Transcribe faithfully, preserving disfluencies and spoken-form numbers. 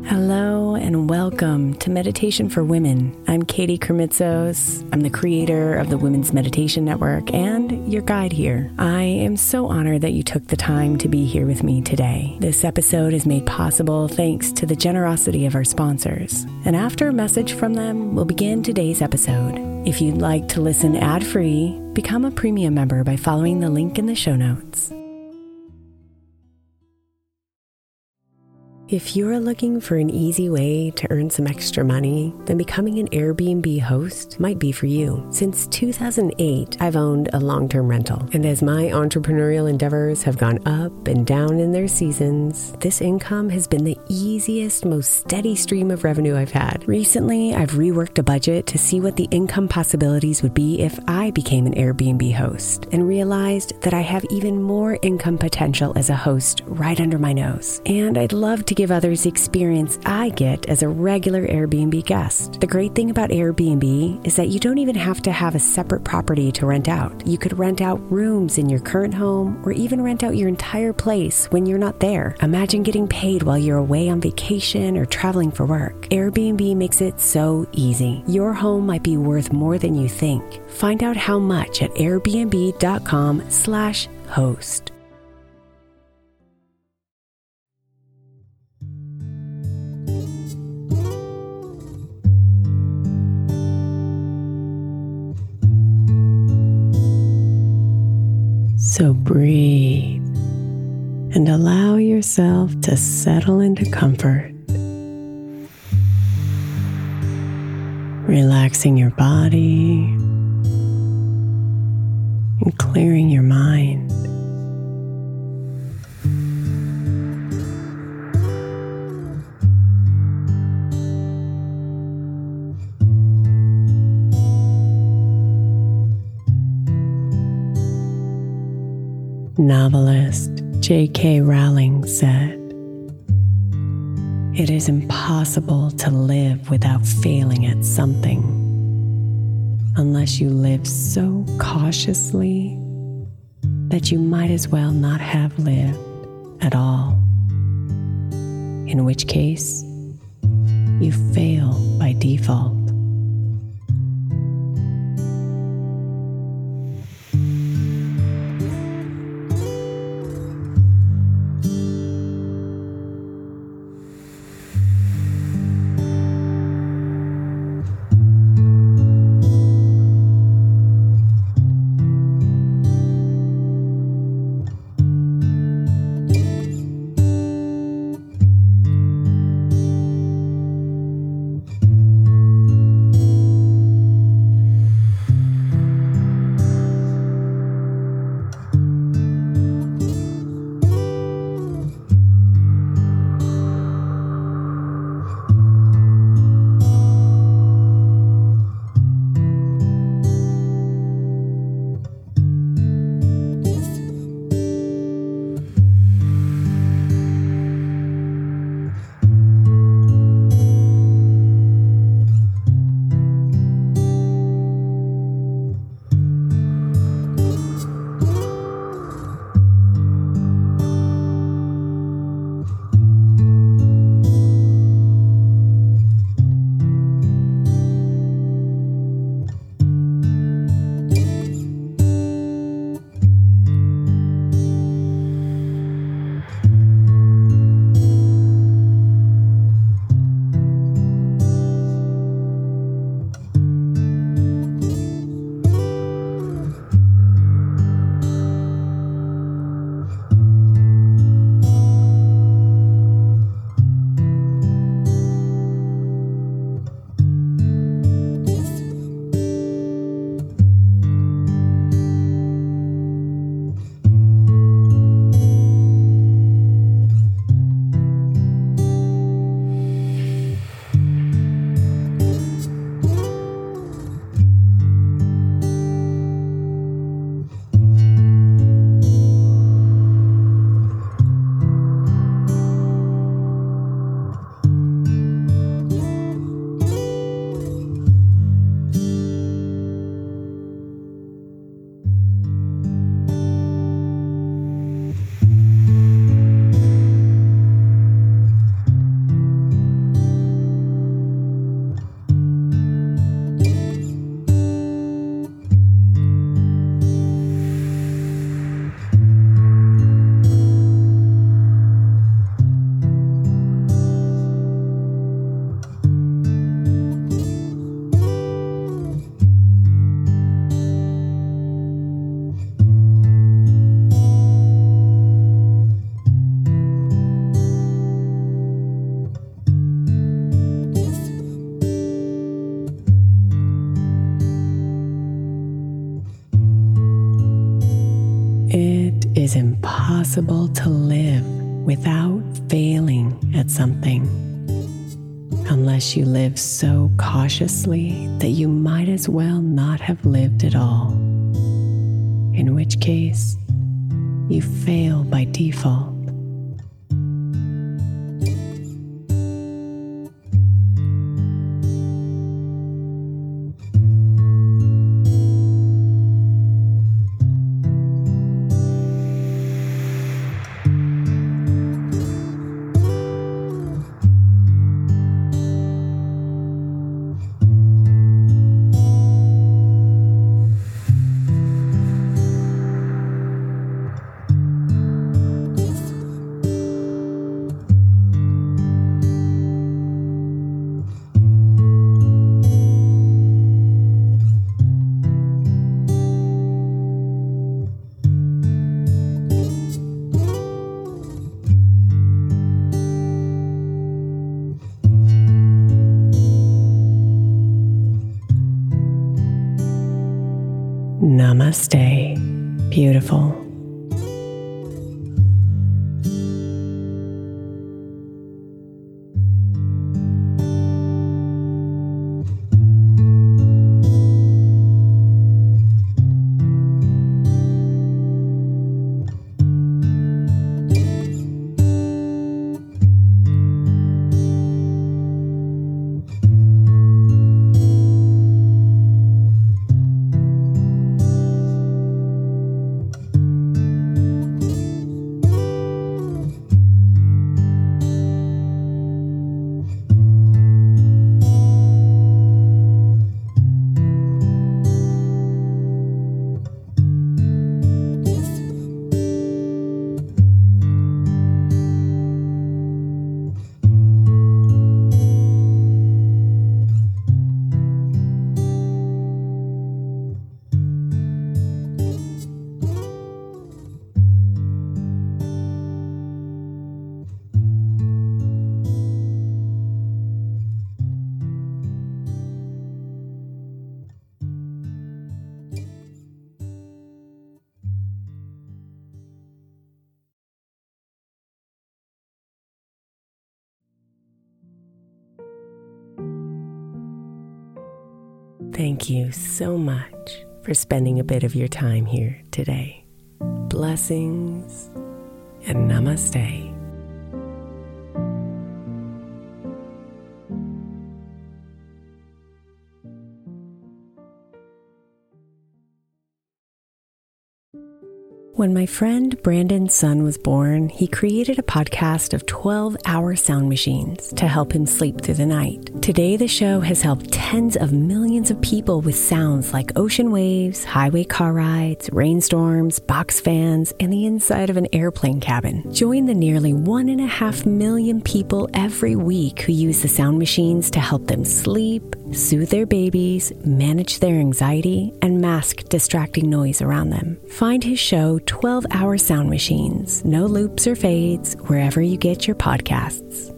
Hello and welcome to Meditation for Women. I'm Katie Kremitzos. I'm the creator of the Women's Meditation Network and your guide here. I am so honored that you took the time to be here with me today. This episode is made possible thanks to the generosity of our sponsors. And after a message from them, we'll begin today's episode. If you'd like to listen ad-free, become a premium member by following the link in the show notes. If you're looking for an easy way to earn some extra money, then becoming an Airbnb host might be for you. Since two thousand eight, I've owned a long-term rental. And as my entrepreneurial endeavors have gone up and down in their seasons, this income has been the easiest, most steady stream of revenue I've had. Recently, I've reworked a budget to see what the income possibilities would be if I became an Airbnb host and realized that I have even more income potential as a host right under my nose. And I'd love to give others the experience I get as a regular Airbnb guest. The great thing about Airbnb is that you don't even have to have a separate property to rent out. You could rent out rooms in your current home or even rent out your entire place when you're not there. Imagine getting paid while you're away on vacation or traveling for work. Airbnb makes it so easy. Your home might be worth more than you think. Find out how much at airbnb.com slash host. So breathe and allow yourself to settle into comfort, relaxing your body and clearing your mind. Novelist J K Rowling said, "It is impossible to live without failing at something, unless you live so cautiously that you might as well not have lived at all, in which case you fail by default." possible to live without failing at something, unless you live so cautiously that you might as well not have lived at all, in which case you fail by default. Namaste, beautiful. Thank you so much for spending a bit of your time here today. Blessings and namaste. When my friend Brandon's son was born, he created a podcast of twelve-hour sound machines to help him sleep through the night. Today, the show has helped tens of millions of people with sounds like ocean waves, highway car rides, rainstorms, box fans, and the inside of an airplane cabin. Join the nearly one and a half million people every week who use the sound machines to help them sleep, soothe their babies, manage their anxiety, and mask distracting noise around them. Find his show, twelve-hour Sound Machines, no loops or fades, wherever you get your podcasts.